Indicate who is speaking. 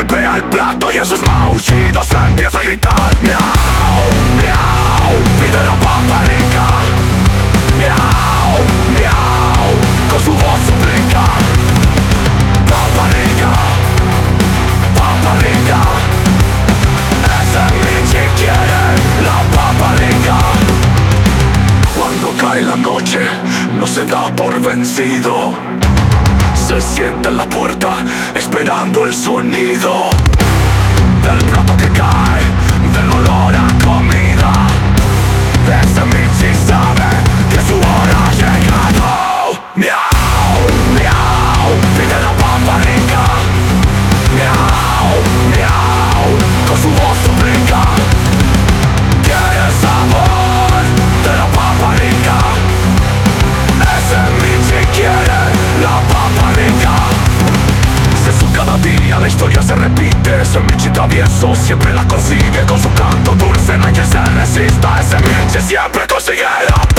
Speaker 1: golpea el plato y en sus maullidos empieza a gritar: miau, miau, pide la papa rica. Miau, miau, con su voz suplica: papa rica, papa rica. Ese Michi quiere la papa rica. Cuando cae la noche no se da por vencido. Se sienta en la puerta esperando el sonido del plato que cae, del olor a comida. Ese Michi sabe que su hora ha llegado. Miau, miau, pide la papa rica. Miau, miau, con su voz suplica: quiere el sabor de la papa rica. Ese Michi quiere la papa rica. Cada día la historia se repite. Ese Michi travieso siempre la consigue. Con su canto dulce no hay quien se resista. Ese Michi siempre consigue la